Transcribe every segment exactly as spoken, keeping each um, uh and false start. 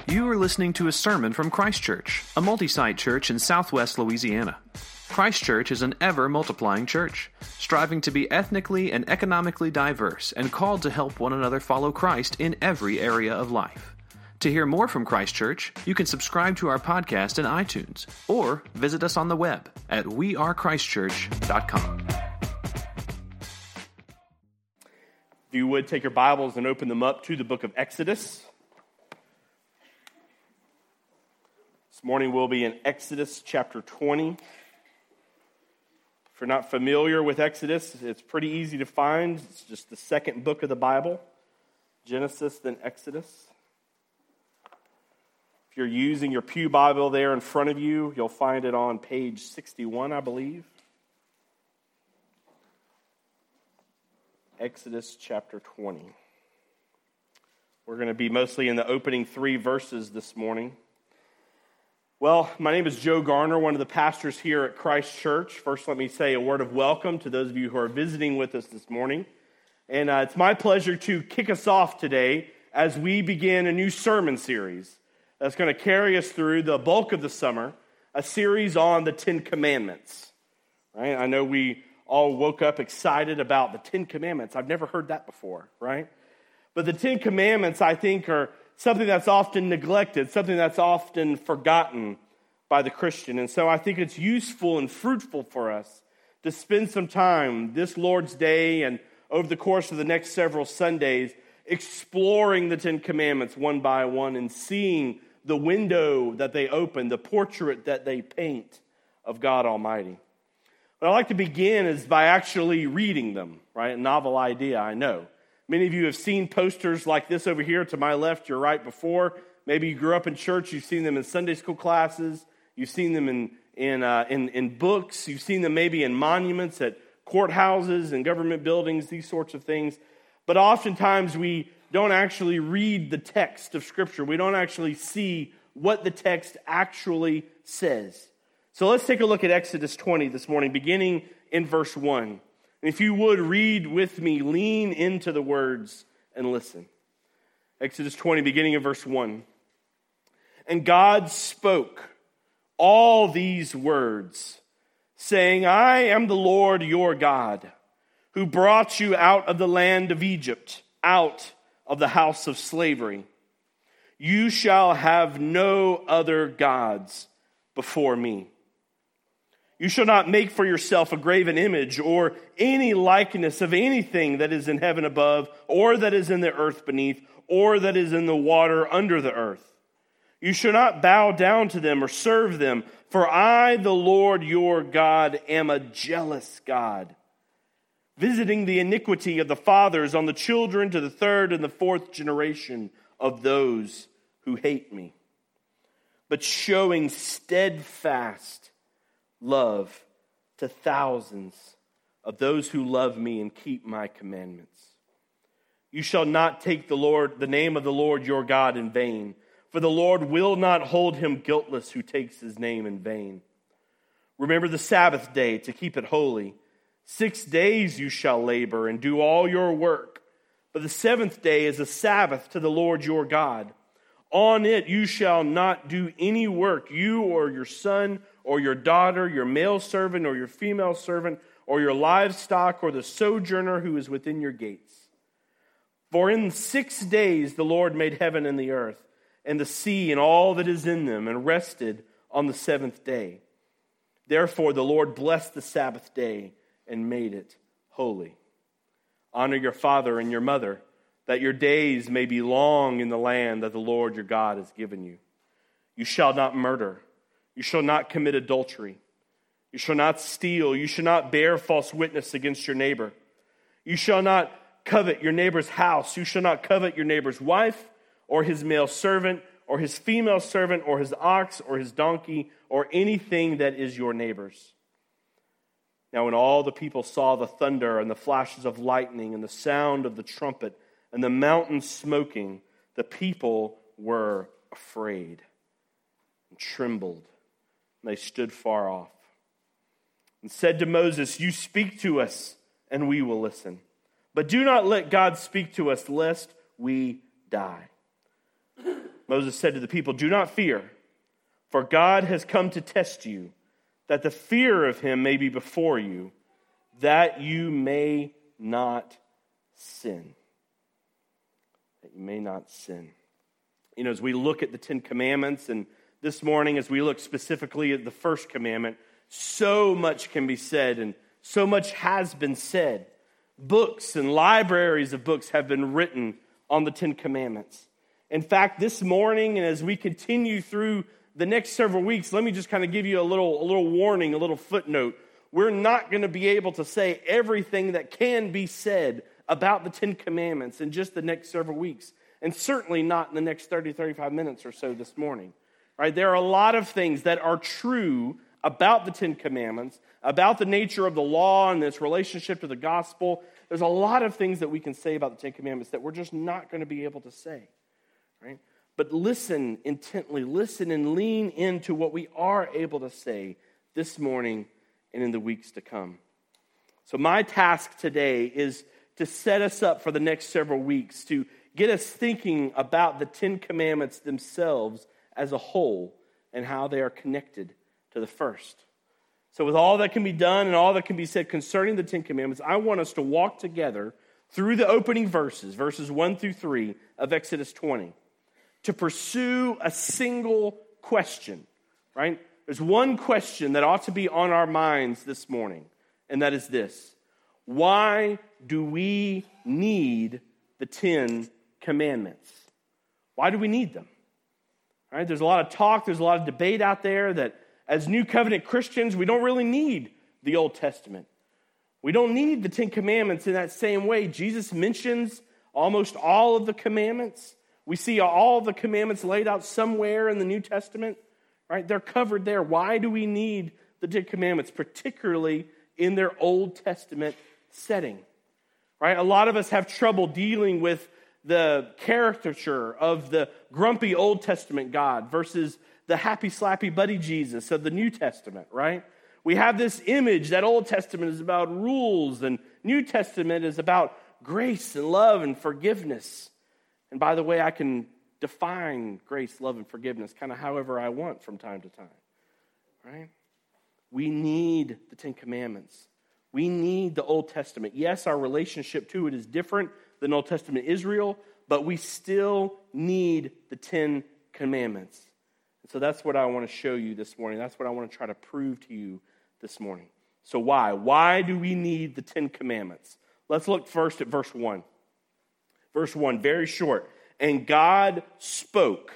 You are listening to a sermon from Christ Church, a multi-site church in southwest Louisiana. Christ Church is an ever-multiplying church, striving to be ethnically and economically diverse and called to help one another follow Christ in every area of life. To hear more from Christ Church, you can subscribe to our podcast in iTunes or visit us on the web at we are christ church dot com. If you would, take your Bibles and open them up to the book of Exodus. This morning we'll be in Exodus chapter twenty. If you're not familiar with Exodus, it's pretty easy to find. It's just the second book of the Bible, Genesis, then Exodus. If you're using your pew Bible there in front of you, you'll find it on page sixty-one, I believe. Exodus chapter twenty. We're going to be mostly in the opening three verses this morning. Well, my name is Joe Garner, one of the pastors here at Christ Church. First, let me say a word of welcome to those of you who are visiting with us this morning. And uh, it's my pleasure to kick us off today as we begin a new sermon series that's going to carry us through the bulk of the summer, a series on the Ten Commandments. Right? I know we all woke up excited about the Ten Commandments. I've never heard that before, right? But the Ten Commandments, I think, are something that's often neglected, something that's often forgotten by the Christian. And so I think it's useful and fruitful for us to spend some time this Lord's Day and over the course of the next several Sundays exploring the Ten Commandments one by one and seeing the window that they open, the portrait that they paint of God Almighty. What I'd like to begin is by actually reading them, right? A novel idea, I know. Many of you have seen posters like this over here to my left, your right before. Maybe you grew up in church, you've seen them in Sunday school classes, you've seen them in in uh, in, in books, you've seen them maybe in monuments at courthouses and government buildings, these sorts of things. But oftentimes we don't actually read the text of Scripture. We don't actually see what the text actually says. So let's take a look at Exodus twenty this morning, beginning in verse one. And if you would read with me, lean into the words and listen. Exodus twenty, beginning in verse one. And God spoke all these words, saying, I am the Lord your God, who brought you out of the land of Egypt, out of the house of slavery. You shall have no other gods before me. You shall not make for yourself a graven image or any likeness of anything that is in heaven above, or that is in the earth beneath, or that is in the water under the earth. You shall not bow down to them or serve them, for I, the Lord your God, am a jealous God, visiting the iniquity of the fathers on the children to the third and the fourth generation of those who hate me, but showing steadfast love to thousands of those who love me and keep my commandments. You shall not take the Lord, the name of the Lord your God in vain, for the Lord will not hold him guiltless who takes his name in vain. Remember the Sabbath day to keep it holy. Six days you shall labor and do all your work, but the seventh day is a Sabbath to the Lord your God. On it you shall not do any work, you or your son or your daughter, your male servant or your female servant, or your livestock, or the sojourner who is within your gates. For in six days the Lord made heaven and the earth, and the sea and all that is in them, and rested on the seventh day. Therefore the Lord blessed the Sabbath day and made it holy. Honor your father and your mother, that your days may be long in the land that the Lord your God has given you. You shall not murder. You shall not commit adultery. You shall not steal. You shall not bear false witness against your neighbor. You shall not covet your neighbor's house. You shall not covet your neighbor's wife, or his male servant, or his female servant, or his ox, or his donkey, or anything that is your neighbor's. Now when all the people saw the thunder and the flashes of lightning and the sound of the trumpet and the mountain smoking, the people were afraid and trembled. And they stood far off and said to Moses, you speak to us and we will listen. But do not let God speak to us lest we die. Moses said to the people, "Do not fear, for God has come to test you, that the fear of him may be before you, that you may not sin." That you may not sin. You know, as we look at the Ten Commandments, and this morning as we look specifically at the first commandment, so much can be said and so much has been said. Books and libraries of books have been written on the Ten Commandments. In fact, this morning and as we continue through the next several weeks, let me just kind of give you a little, a little warning, a little footnote. We're not going to be able to say everything that can be said about the Ten Commandments in just the next several weeks, and certainly not in the next thirty, thirty-five minutes or so this morning. Right? There are a lot of things that are true about the Ten Commandments, about the nature of the law and its relationship to the gospel. There's a lot of things that we can say about the Ten Commandments that we're just not going to be able to say. Right? But listen intently, listen and lean into what we are able to say this morning and in the weeks to come. So my task today is to set us up for the next several weeks, to get us thinking about the Ten Commandments themselves as a whole and how they are connected to the first. So with all that can be done and all that can be said concerning the Ten Commandments, I want us to walk together through the opening verses, verses one through three of Exodus twenty, to pursue a single question, right? There's one question that ought to be on our minds this morning, and that is this: why do we need the Ten Commandments? Why do we need them? All right, there's a lot of talk, there's a lot of debate out there that as New Covenant Christians, we don't really need the Old Testament. We don't need the Ten Commandments in that same way. Jesus mentions almost all of the commandments. We see all of the commandments laid out somewhere in the New Testament. Right? They're covered there. Why do we need the Ten Commandments, particularly in their Old Testament setting? Right? A lot of us have trouble dealing with the caricature of the grumpy Old Testament God versus the happy, slappy, buddy Jesus of the New Testament, right? We have this image that Old Testament is about rules and New Testament is about grace and love and forgiveness. And by the way, I can define grace, love, and forgiveness kind of however I want from time to time, right? We need the Ten Commandments. We need the Old Testament. Yes, our relationship to it is different than Old Testament Israel, but we still need the Ten Commandments. And so that's what I want to show you this morning. That's what I want to try to prove to you this morning. So why? Why do we need the Ten Commandments? Let's look first at verse one. Verse one, very short. And God spoke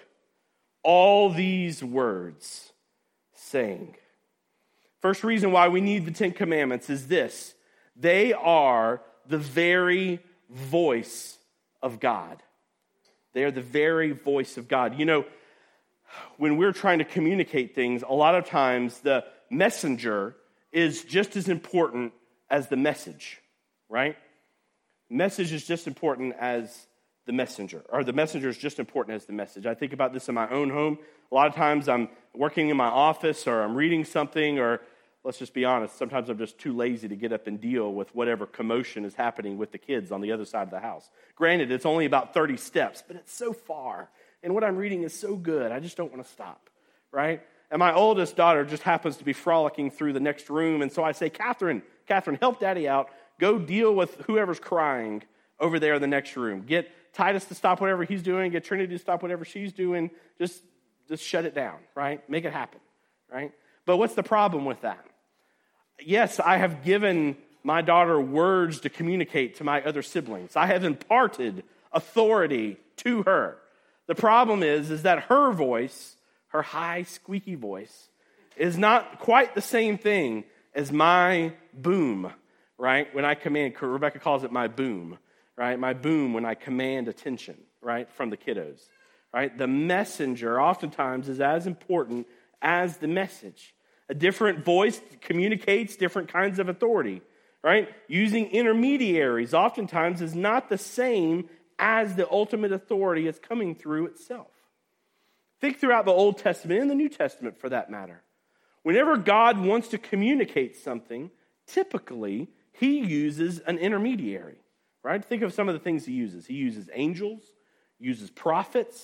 all these words, saying. First reason why we need the Ten Commandments is this: they are the very voice of God. They are the very voice of God. You know, when we're trying to communicate things, a lot of times the messenger is just as important as the message, right? Message is just important as the messenger, or the messenger is just important as the message. I think about this in my own home. A lot of times I'm working in my office or I'm reading something, or let's just be honest, sometimes I'm just too lazy to get up and deal with whatever commotion is happening with the kids on the other side of the house. Granted, it's only about thirty steps, but it's so far. And what I'm reading is so good, I just don't want to stop, right? And my oldest daughter just happens to be frolicking through the next room, and so I say, Catherine, Catherine, help Daddy out. Go deal with whoever's crying over there in the next room. Get Titus to stop whatever he's doing. Get Trinity to stop whatever she's doing. Just, just shut it down, right? Make it happen, right? But what's the problem with that? Yes, I have given my daughter words to communicate to my other siblings. I have imparted authority to her. The problem is, is that her voice, her high, squeaky voice, is not quite the same thing as my boom, right? When I command, Rebecca calls it my boom, right? My boom when I command attention, right, from the kiddos, right? The messenger oftentimes is as important as the message. A different voice communicates different kinds of authority, right? Using intermediaries oftentimes is not the same as the ultimate authority is coming through itself. Think throughout the Old Testament and the New Testament for that matter. Whenever God wants to communicate something, typically he uses an intermediary, right? Think of some of the things he uses. He uses angels, uses prophets,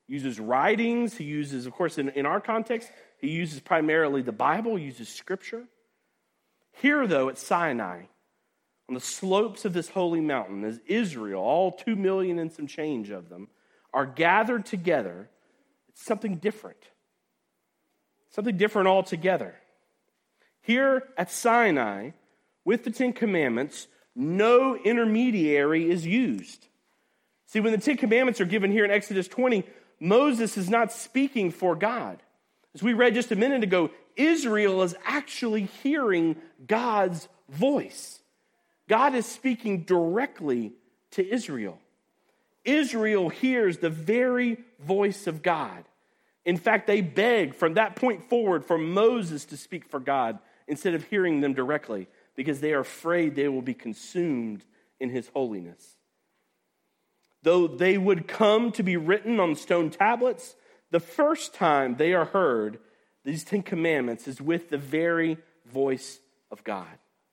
He uses writings. He uses, of course, in, in our context, he uses primarily the Bible, he uses Scripture. Here, though, at Sinai, on the slopes of this holy mountain, as Israel, all two million and some change of them, are gathered together, it's something different. Something different altogether. Here at Sinai, with the Ten Commandments, no intermediary is used. See, when the Ten Commandments are given here in Exodus twenty, Moses is not speaking for God. As we read just a minute ago, Israel is actually hearing God's voice. God is speaking directly to Israel. Israel hears the very voice of God. In fact, they beg from that point forward for Moses to speak for God instead of hearing them directly, because they are afraid they will be consumed in his holiness. Though they would come to be written on stone tablets, the first time they are heard, these Ten Commandments, is with the very voice of God.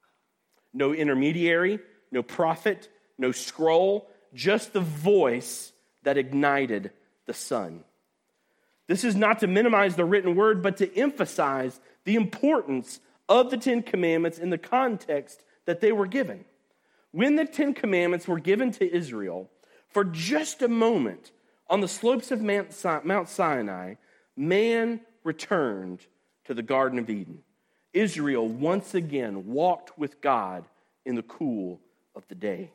No intermediary, no prophet, no scroll, just the voice that ignited the sun. This is not to minimize the written word, but to emphasize the importance of the Ten Commandments in the context that they were given. When the Ten Commandments were given to Israel, for just a moment on the slopes of Mount Sinai, man returned to the Garden of Eden. Israel once again walked with God in the cool of the day.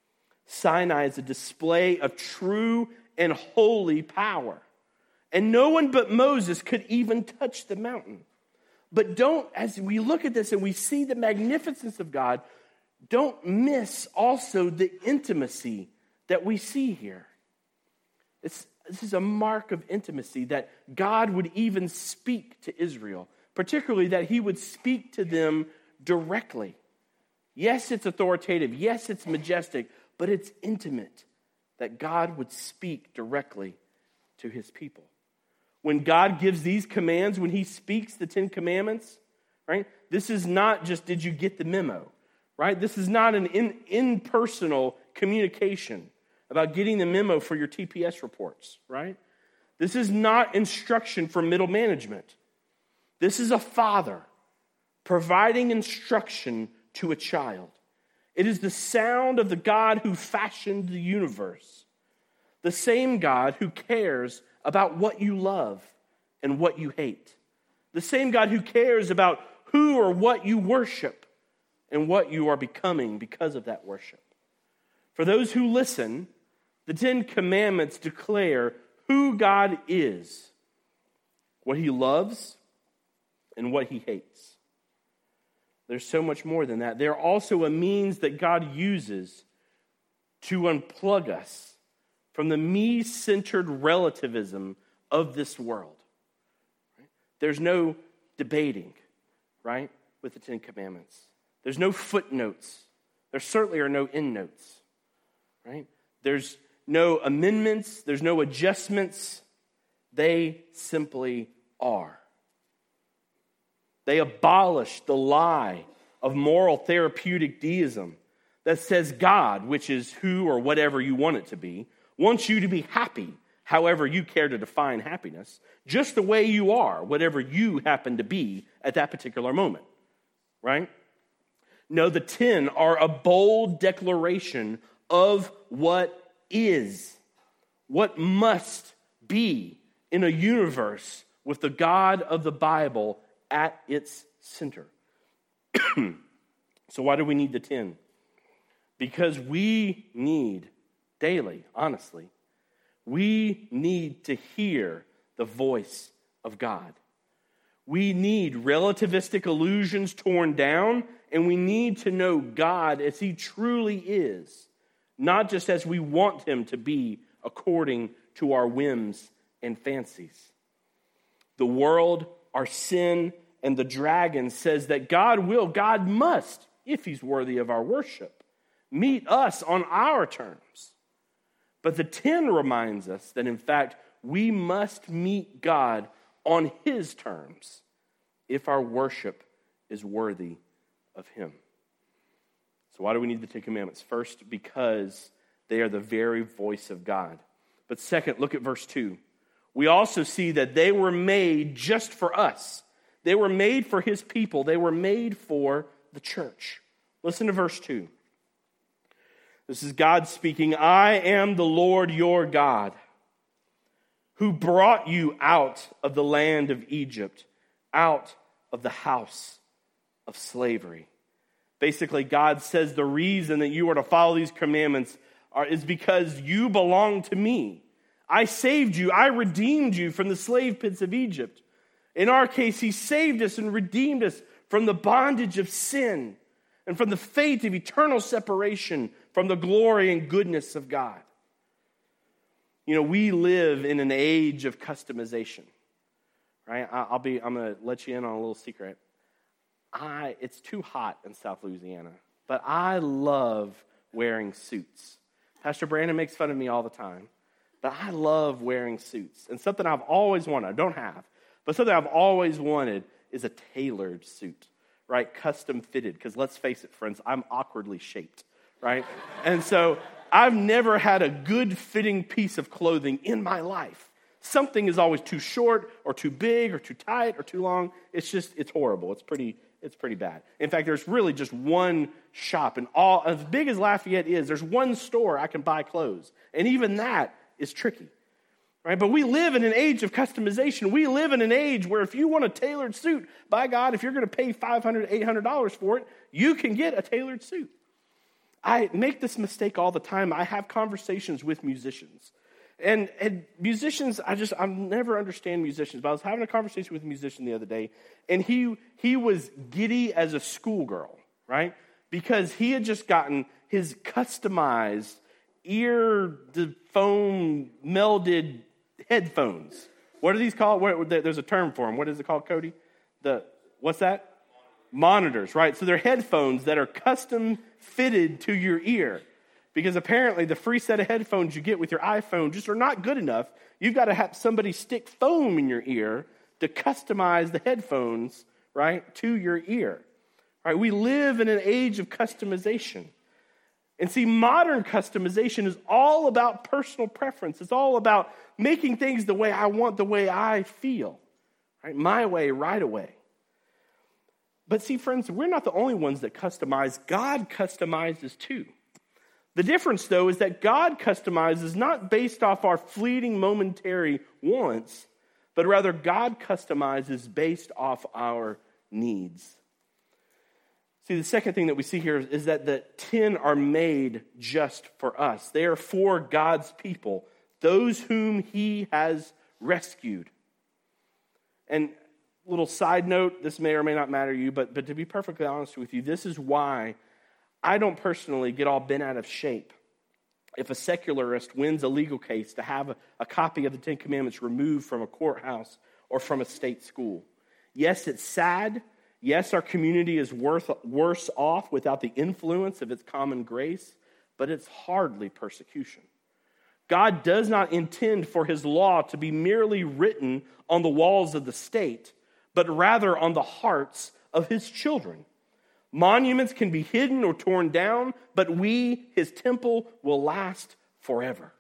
Sinai is a display of true and holy power. And no one but Moses could even touch the mountain. But don't, as we look at this and we see the magnificence of God, don't miss also the intimacy that we see here. It's, this is a mark of intimacy that God would even speak to Israel, particularly that he would speak to them directly. Yes, it's authoritative. Yes, it's majestic, but it's intimate that God would speak directly to his people. When God gives these commands, when he speaks the Ten Commandments, right? This is not just, did you get the memo, right? This is not an in, impersonal communication about getting the memo for your T P S reports, right? This is not instruction for middle management. This is a father providing instruction to a child. It is the sound of the God who fashioned the universe, the same God who cares about what you love and what you hate, the same God who cares about who or what you worship and what you are becoming because of that worship. For those who listen, the Ten Commandments declare who God is, what he loves, and what he hates. There's so much more than that. They're also a means that God uses to unplug us from the me-centered relativism of this world. There's no debating, right, with the Ten Commandments. There's no footnotes. There certainly are no endnotes, right? There's no amendments. There's no adjustments. They simply are. They abolish the lie of moral therapeutic deism that says God, which is who or whatever you want it to be, wants you to be happy, however you care to define happiness, just the way you are, whatever you happen to be at that particular moment, right? No, the ten are a bold declaration of what is, what must be in a universe with the God of the Bible at its center. So why do we need the ten? Because we need daily, honestly, we need to hear the voice of God. We need relativistic illusions torn down, and we need to know God as he truly is, not just as we want him to be according to our whims and fancies. The world, our sin, and the dragon says that God will, God must, if he's worthy of our worship, meet us on our terms. But the ten reminds us that, in fact, we must meet God on his terms if our worship is worthy of him. So why do we need the Ten Commandments? First, because they are the very voice of God. But second, look at verse two. we also see that they were made just for us. They were made for his people. They were made for the church. Listen to verse two. This is God speaking. I am the Lord your God, who brought you out of the land of Egypt, out of the house of slavery. Basically, God says the reason that you are to follow these commandments are, is because you belong to me. I saved you. I redeemed you from the slave pits of Egypt. In our case, he saved us and redeemed us from the bondage of sin and from the fate of eternal separation from the glory and goodness of God. You know, we live in an age of customization, right? I'll be, I'm going to let you in on a little secret. I, it's too hot in South Louisiana, but I love wearing suits. Pastor Brandon makes fun of me all the time, but I love wearing suits. And something I've always wanted, I don't have, but something I've always wanted is a tailored suit, right? Custom fitted, because let's face it, friends, I'm awkwardly shaped, right? And so I've never had a good fitting piece of clothing in my life. Something is always too short or too big or too tight or too long. It's just, it's horrible. It's pretty, it's pretty bad. In fact, there's really just one shop, and all, as big as Lafayette is, there's one store I can buy clothes. And even that is tricky, right? But we live in an age of customization. We live in an age where if you want a tailored suit, by God, if you're going to pay five hundred dollars, eight hundred dollars for it, you can get a tailored suit. I make this mistake all the time. I have conversations with musicians. And, and musicians, I just, I never understand musicians. But I was having a conversation with a musician the other day, and he he was giddy as a schoolgirl, right? Because he had just gotten his customized ear foam melded headphones. What are these called? What, there's a term for them. What is it called, Cody? The what's that? Monitors, right? So they're headphones that are custom fitted to your ear. Because apparently the free set of headphones you get with your iPhone just are not good enough. You've got to have somebody stick foam in your ear to customize the headphones, right, to your ear. Right? We live in an age of customization. And see, modern customization is all about personal preference. It's all about making things the way I want, the way I feel. Right? My way, right away. But see, friends, we're not the only ones that customize. God customizes too. The difference, though, is that God customizes not based off our fleeting momentary wants, but rather God customizes based off our needs. See, the second thing that we see here is that the ten are made just for us. They are for God's people, those whom he has rescued. And little side note, this may or may not matter to you, but, but to be perfectly honest with you, this is why I don't personally get all bent out of shape if a secularist wins a legal case to have a, a copy of the Ten Commandments removed from a courthouse or from a state school. Yes, it's sad. Yes, our community is worth, worse off without the influence of its common grace, but it's hardly persecution. God does not intend for his law to be merely written on the walls of the state, but rather on the hearts of his children. Monuments can be hidden or torn down, but we, his temple, will last forever.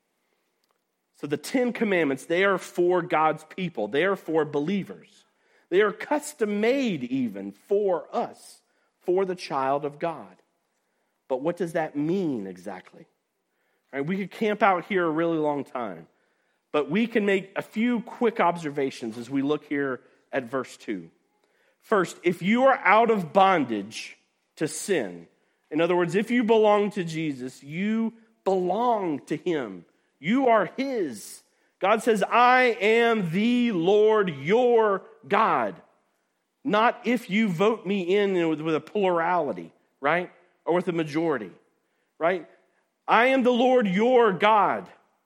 So the Ten Commandments, they are for God's people. They are for believers. They are custom made even for us, for the child of God. But what does that mean exactly? All right, we could camp out here a really long time, but we can make a few quick observations as we look here at verse two. First, if you are out of bondage to sin, in other words, if you belong to Jesus, you belong to him. You are his. God says, I am the Lord your God. Not if you vote me in with, with a plurality, right? Or with a majority, right? I am the Lord your God.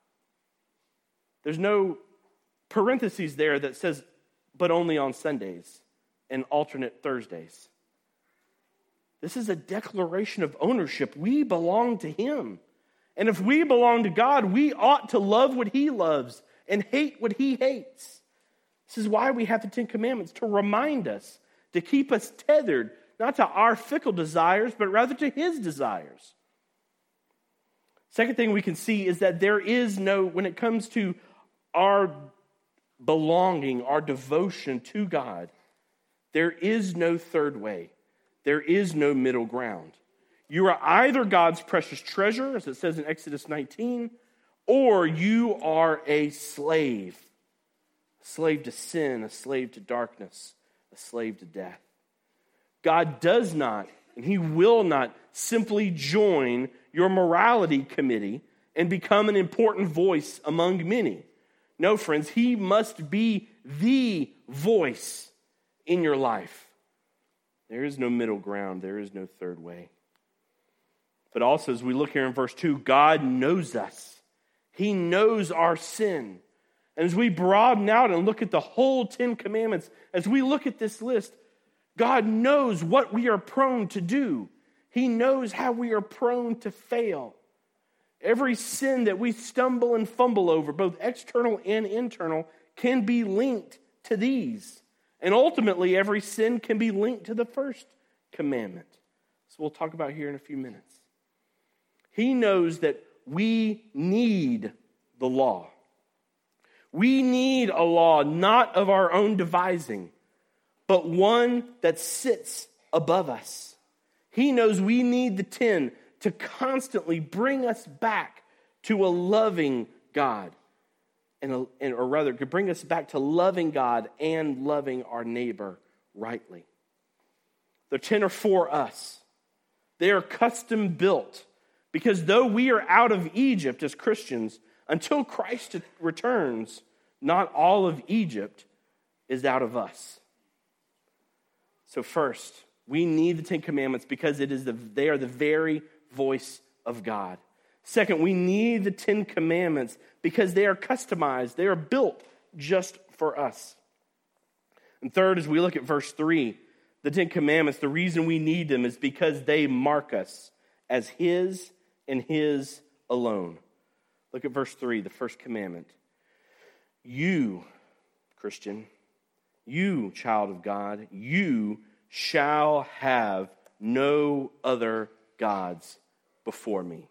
There's no parentheses there that says, but only on Sundays and alternate Thursdays. This is a declaration of ownership. We belong to him. And if we belong to God, we ought to love what he loves and hate what he hates. This is why we have the Ten Commandments, to remind us, to keep us tethered, not to our fickle desires, but rather to his desires. Second thing we can see is that there is no, when it comes to our belonging, our devotion to God. There is no third way. There is no middle ground. You are either God's precious treasure, as it says in Exodus nineteen, or you are a slave. A slave to sin, a slave to darkness, a slave to death. God does not, and he will not, simply join your morality committee and become an important voice among many. No, friends, he must be the voice in your life. There is no middle ground. There is no third way. But also, as we look here in verse two, God knows us. He knows our sin. And as we broaden out and look at the whole Ten Commandments, as we look at this list, God knows what we are prone to do. He knows how we are prone to fail. Every sin that we stumble and fumble over, both external and internal, can be linked to these. And ultimately, every sin can be linked to the first commandment. So we'll talk about here in a few minutes. He knows that we need the law. We need a law not of our own devising, but one that sits above us. He knows we need the ten to constantly bring us back to a loving God, and, a, and or rather, to bring us back to loving God and loving our neighbor rightly. The ten are for us. They are custom built, because though we are out of Egypt as Christians, until Christ returns, not all of Egypt is out of us. So first, we need the Ten Commandments because it is the, they are the very voice of God. Second, we need the Ten Commandments because they are customized. They are built just for us. And third, as we look at verse three, the Ten Commandments, the reason we need them is because they mark us as his and his alone. Look at verse three, the first commandment. You, Christian, you, child of God, you shall have no other gods before me.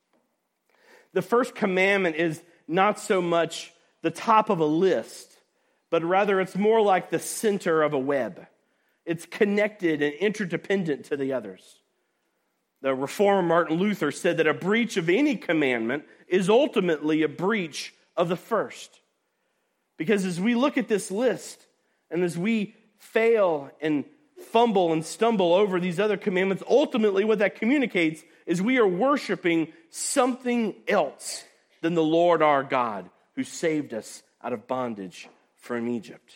The first commandment is not so much the top of a list, but rather it's more like the center of a web. It's connected and interdependent to the others. The reformer Martin Luther said that a breach of any commandment is ultimately a breach of the first. Because as we look at this list, and as we fail and fumble and stumble over these other commandments, ultimately what that communicates is we are worshiping something else than the Lord our God who saved us out of bondage from Egypt.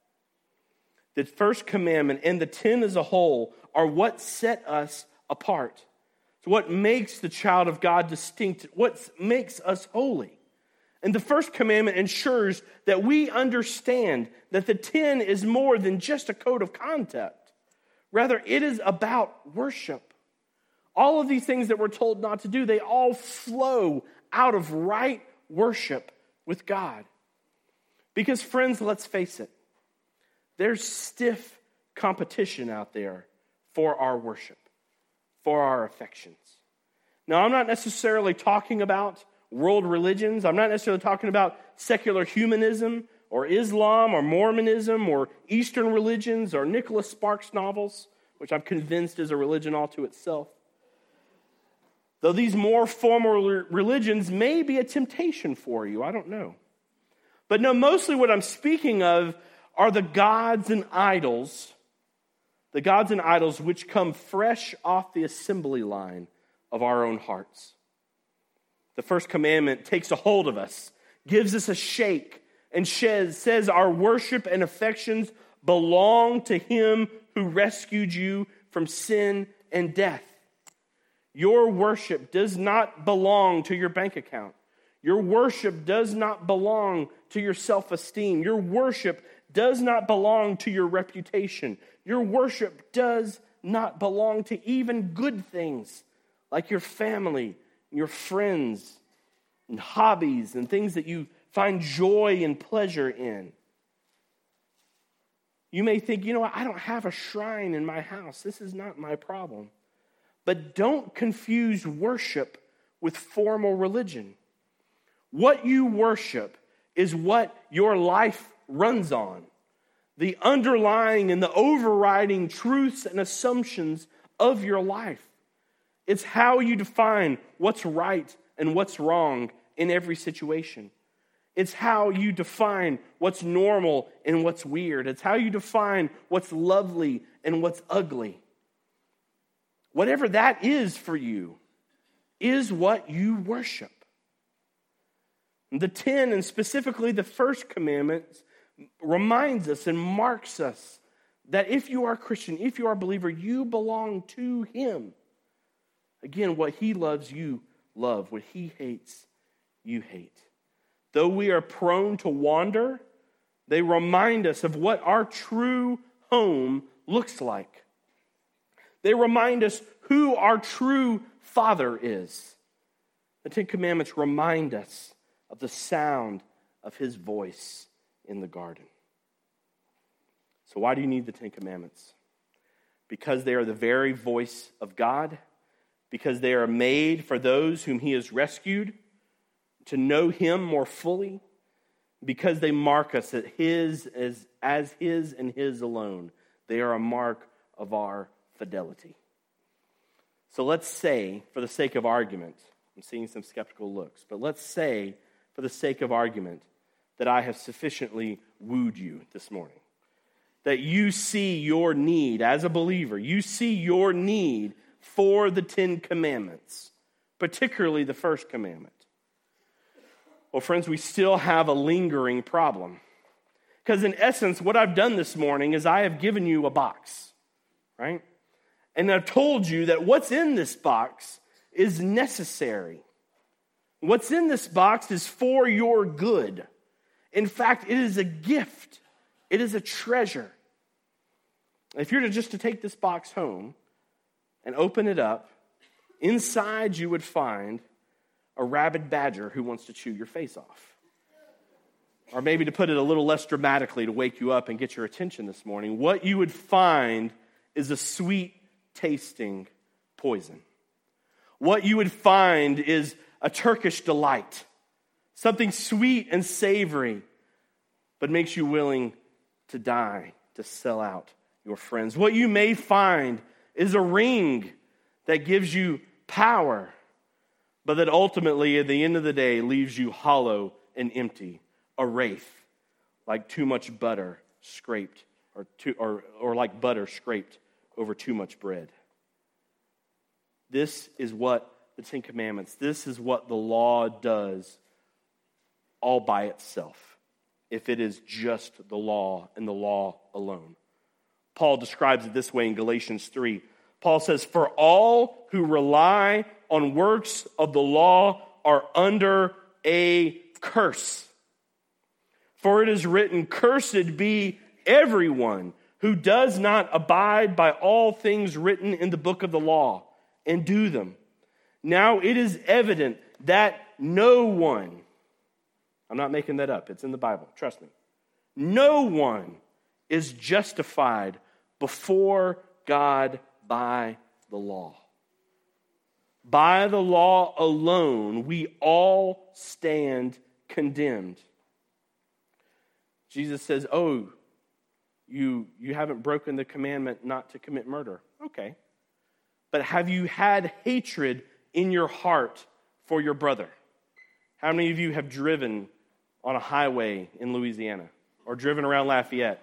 The first commandment and the ten as a whole are what set us apart. It's what makes the child of God distinct, what makes us holy. And the first commandment ensures that we understand that the ten is more than just a code of conduct. Rather, it is about worship. All of these things that we're told not to do, they all flow out of right worship with God. Because, friends, let's face it, there's stiff competition out there for our worship, for our affections. Now, I'm not necessarily talking about world religions. I'm not necessarily talking about secular humanism or Islam or Mormonism or Eastern religions or Nicholas Sparks novels, which I'm convinced is a religion all to itself. Though these more formal religions may be a temptation for you, I don't know. But no, mostly what I'm speaking of are the gods and idols, the gods and idols which come fresh off the assembly line of our own hearts. The first commandment takes a hold of us, gives us a shake, and says our worship and affections belong to him who rescued you from sin and death. Your worship does not belong to your bank account. Your worship does not belong to your self-esteem. Your worship does not belong to your reputation. Your worship does not belong to even good things like your family, your friends, and hobbies, and things that you find joy and pleasure in. You may think, you know what, I don't have a shrine in my house. This is not my problem. But don't confuse worship with formal religion. What you worship is what your life runs on, the underlying and the overriding truths and assumptions of your life. It's how you define what's right and what's wrong in every situation. It's how you define what's normal and what's weird. It's how you define what's lovely and what's ugly. Whatever that is for you is what you worship. The ten, and specifically the first commandment, reminds us and marks us that if you are a Christian, if you are a believer, you belong to Him. Again, what He loves, you love. What He hates, you hate. Though we are prone to wander, they remind us of what our true home looks like. They remind us who our true Father is. The Ten Commandments remind us of the sound of His voice in the garden. So why do you need the Ten Commandments? Because they are the very voice of God, because they are made for those whom He has rescued, to know Him more fully, because they mark us as His, as, as His and His alone. They are a mark of our fidelity. So let's say, for the sake of argument, I'm seeing some skeptical looks, but let's say, for the sake of argument, that I have sufficiently wooed you this morning. That you see your need as a believer, you see your need for the Ten Commandments, particularly the first commandment. Well, friends, we still have a lingering problem. Because in essence, what I've done this morning is I have given you a box, right? And I've told you that what's in this box is necessary. What's in this box is for your good. In fact, it is a gift. It is a treasure. If you were to just to take this box home and open it up, inside you would find a rabid badger who wants to chew your face off. Or maybe to put it a little less dramatically to wake you up and get your attention this morning, what you would find is a sweet-tasting poison. What you would find is a Turkish delight, something sweet and savory, but makes you willing to die, to sell out your friends. What you may find is a ring that gives you power, but that ultimately, at the end of the day, leaves you hollow and empty, a wraith, like too much butter scraped, or, too, or, or like butter scraped over too much bread. This is what the Ten Commandments, this is what the law does all by itself, if it is just the law and the law alone. Paul describes it this way in Galatians three. Paul says, "For all who rely on works of the law are under a curse. For it is written, 'Cursed be everyone who does not abide by all things written in the book of the law and do them.' Now it is evident that no one," I'm not making that up, it's in the Bible, trust me, "no one is justified before God by the law. By the law alone, we all stand condemned." Jesus says, oh, you, you haven't broken the commandment not to commit murder. Okay. But have you had hatred in your heart for your brother? How many of you have driven on a highway in Louisiana or driven around Lafayette?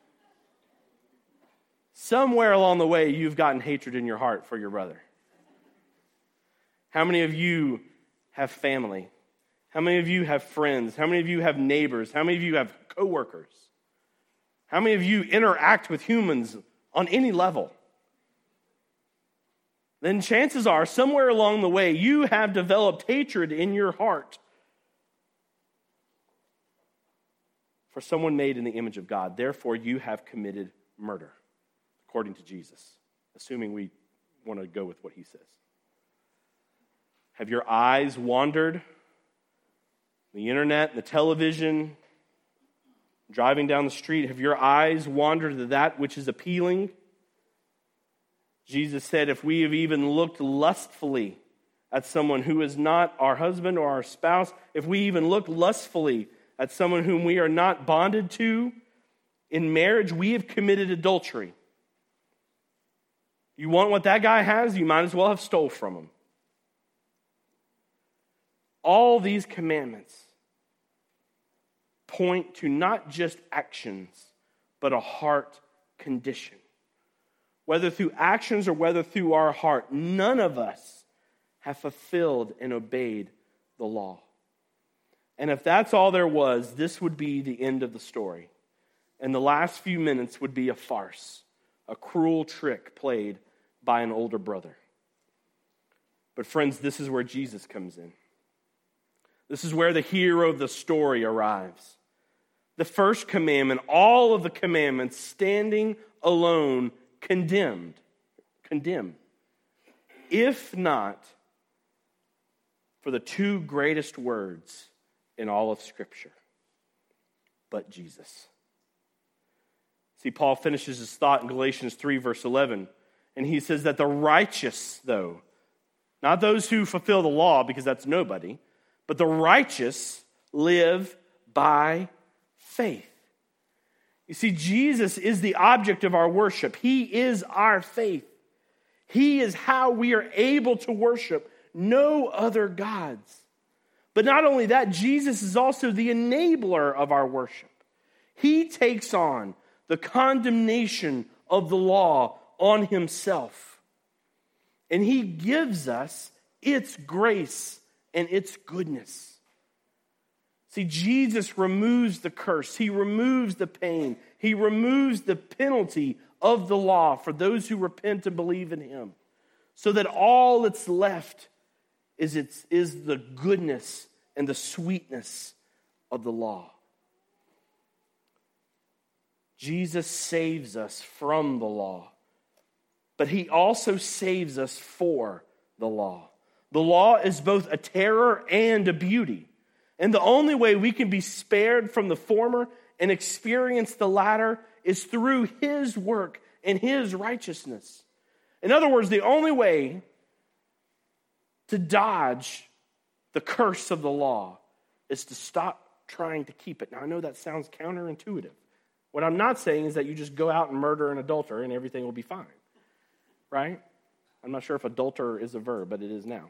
Somewhere along the way, you've gotten hatred in your heart for your brother. How many of you have family? How many of you have friends? How many of you have neighbors? How many of you have coworkers? How many of you interact with humans on any level? Then chances are, somewhere along the way, you have developed hatred in your heart for someone made in the image of God. Therefore, you have committed murder, according to Jesus, assuming we want to go with what he says. Have your eyes wandered? The internet, the television, driving down the street, have your eyes wandered to that which is appealing? Jesus said, if we have even looked lustfully at someone who is not our husband or our spouse, if we even look lustfully at someone whom we are not bonded to in marriage, we have committed adultery. You want what that guy has, you might as well have stole from him. All these commandments point to not just actions, but a heart condition. Whether through actions or whether through our heart, none of us have fulfilled and obeyed the law. And if that's all there was, this would be the end of the story. And the last few minutes would be a farce, a cruel trick played by an older brother. But friends, this is where Jesus comes in. This is where the hero of the story arrives. The first commandment, all of the commandments standing alone, condemned. Condemned. If not for the two greatest words in all of Scripture, but Jesus. See, Paul finishes his thought in Galatians three, verse eleven, and he says that the righteous, though, not those who fulfill the law, because that's nobody, but the righteous live by faith. You see, Jesus is the object of our worship. He is our faith. He is how we are able to worship no other gods. But not only that, Jesus is also the enabler of our worship. He takes on the condemnation of the law on himself. And he gives us its grace and its goodness. See, Jesus removes the curse. He removes the pain. He removes the penalty of the law for those who repent and believe in him. So that all that's left is, it's, is the goodness and the sweetness of the law. Jesus saves us from the law, but he also saves us for the law. The law is both a terror and a beauty. And the only way we can be spared from the former and experience the latter is through his work and his righteousness. In other words, the only way to dodge the curse of the law is to stop trying to keep it. Now, I know that sounds counterintuitive. What I'm not saying is that you just go out and murder an adulterer and everything will be fine, right? I'm not sure if adulterer is a verb, but it is now.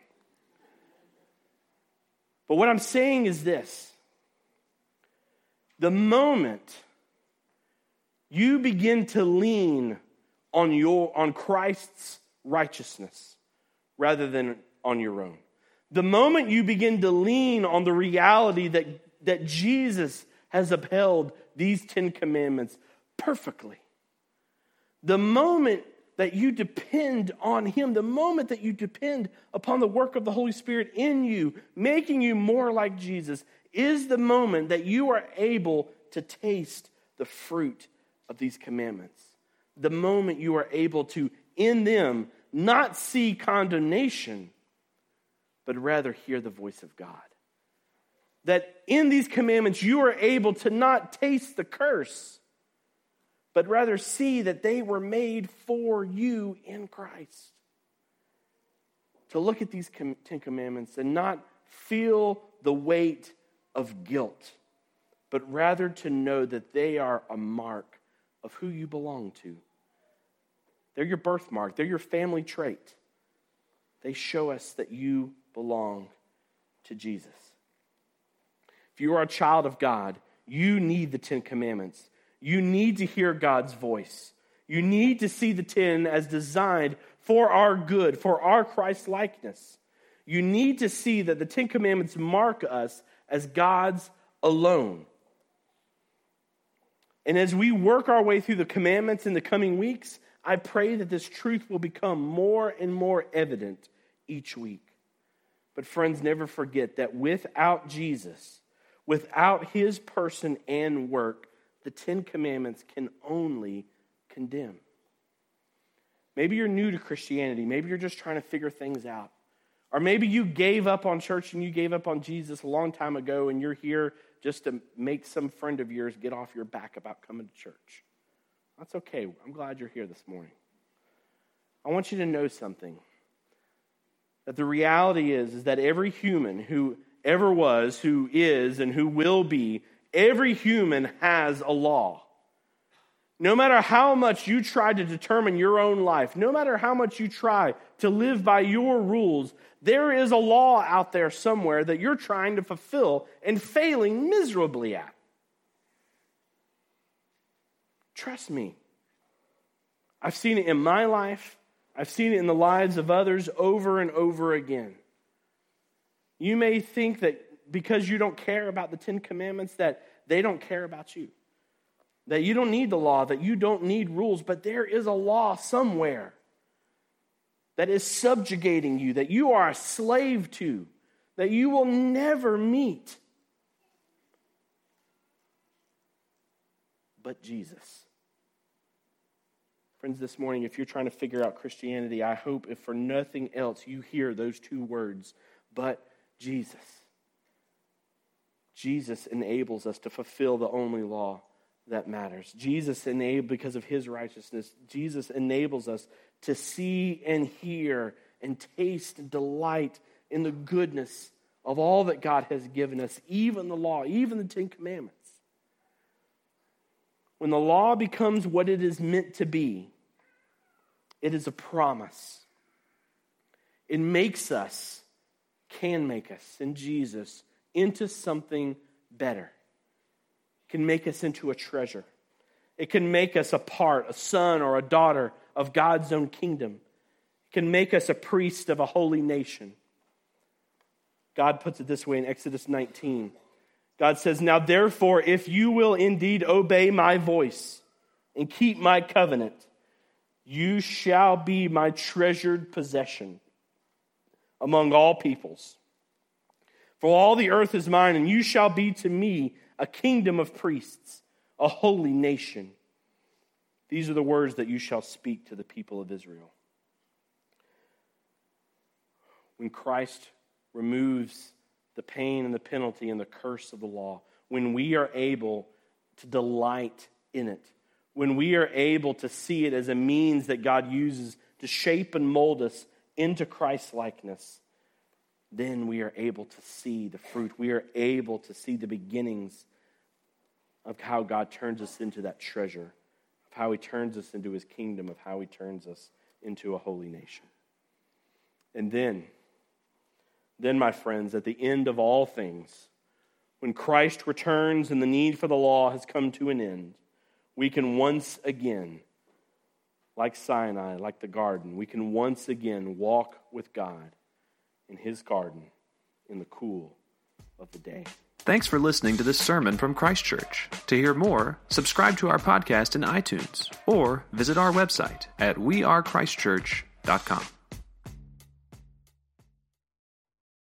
But what I'm saying is this. The moment you begin to lean on your on Christ's righteousness rather than on your own, the moment you begin to lean on the reality that, that Jesus has upheld these Ten Commandments perfectly, the moment that you depend on him, the moment that you depend upon the work of the Holy Spirit in you, making you more like Jesus, is the moment that you are able to taste the fruit of these commandments. The moment you are able to, in them, not see condemnation, but rather hear the voice of God. That in these commandments you are able to not taste the curse, but rather see that they were made for you in Christ. To look at these Ten Commandments and not feel the weight of guilt, but rather to know that they are a mark of who you belong to. They're your birthmark. They're your family trait. They show us that you belong to Jesus. If you are a child of God, you need the Ten Commandments. You need to hear God's voice. You need to see the ten as designed for our good, for our Christ-likeness. You need to see that the Ten Commandments mark us as God's alone. And as we work our way through the commandments in the coming weeks, I pray that this truth will become more and more evident each week. But friends, never forget that without Jesus, without his person and work, the Ten Commandments can only condemn. Maybe you're new to Christianity. Maybe you're just trying to figure things out. Or maybe you gave up on church and you gave up on Jesus a long time ago and you're here just to make some friend of yours get off your back about coming to church. That's okay. I'm glad you're here this morning. I want you to know something. That the reality is, is that every human who ever was, who is, and who will be Every human has a law. No matter how much you try to determine your own life, no matter how much you try to live by your rules, there is a law out there somewhere that you're trying to fulfill and failing miserably at. Trust me. I've seen it in my life. I've seen it in the lives of others over and over again. You may think that because you don't care about the Ten Commandments that they don't care about you. That you don't need the law, that you don't need rules, but there is a law somewhere that is subjugating you, that you are a slave to, that you will never meet. But Jesus. Friends, this morning, if you're trying to figure out Christianity, I hope if for nothing else you hear those two words, but Jesus. Jesus enables us to fulfill the only law that matters. Jesus enables, because of his righteousness, Jesus enables us to see and hear and taste and delight in the goodness of all that God has given us, even the law, even the Ten Commandments. When the law becomes what it is meant to be, it is a promise. It makes us, can make us, in Jesus, into something better. It can make us into a treasure. It can make us a part, a son or a daughter of God's own kingdom. It can make us a priest of a holy nation. God puts it this way in Exodus nineteen. God says, "Now therefore, if you will indeed obey my voice and keep my covenant, you shall be my treasured possession among all peoples. For all the earth is mine, and you shall be to me a kingdom of priests, a holy nation. These are the words that you shall speak to the people of Israel." When Christ removes the pain and the penalty and the curse of the law, when we are able to delight in it, when we are able to see it as a means that God uses to shape and mold us into Christ's likeness, then we are able to see the fruit. We are able to see the beginnings of how God turns us into that treasure, of how he turns us into his kingdom, of how he turns us into a holy nation. And then, then, my friends, at the end of all things, when Christ returns and the need for the law has come to an end, we can once again, like Sinai, like the garden, we can once again walk with God in his garden in the cool of the day. Thanks for listening to this sermon from Christ Church. To hear more, subscribe to our podcast in iTunes or visit our website at we are christ church dot com.